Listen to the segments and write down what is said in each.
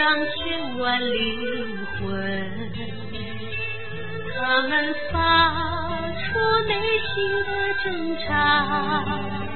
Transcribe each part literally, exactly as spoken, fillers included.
上千万灵魂，他们发出内心的挣扎，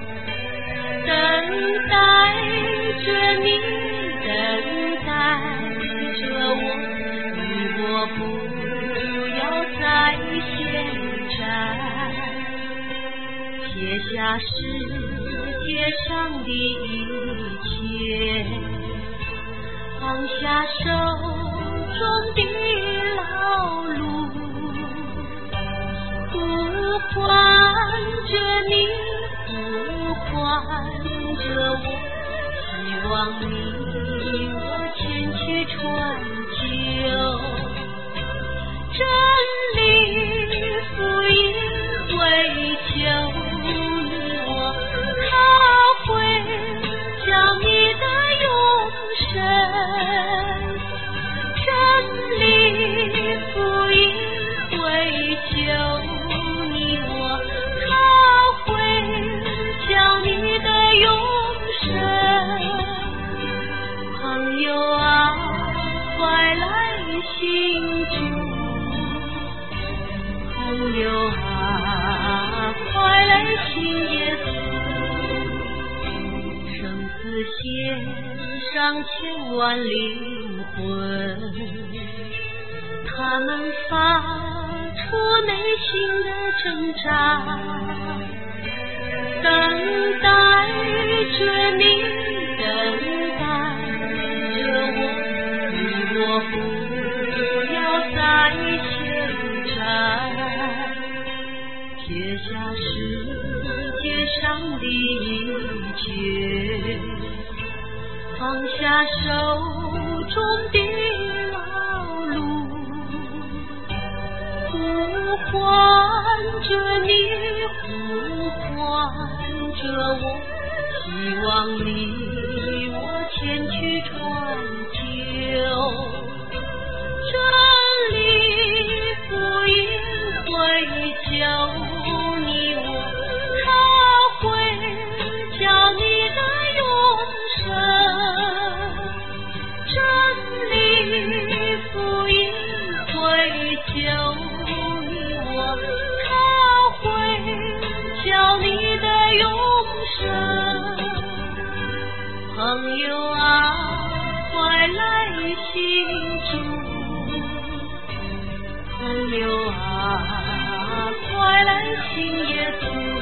等待着你，等待着我，你我不要再闲站，撇下世界上的一切，放下手中的劳碌，呼唤着你，呼唤着我，希望你我前去传救真理福音，为救你我，他会将你的永生，真理福音为救你我，他会将你的永生。朋友啊，快来信主，朋友啊，快来信耶稣，生死线上千万灵魂，他们发出内心的挣扎，等待着你，等待着我，你我不要再闲站，撇下世界上的一切，放下手中的劳碌，呼唤着你，呼唤着我，希望你我前去传救真理福音，会救你我，他会叫你的永生，真理福音会救你我，他会叫你的永生。朋友啊，快来信主，朋友啊，快来信耶稣。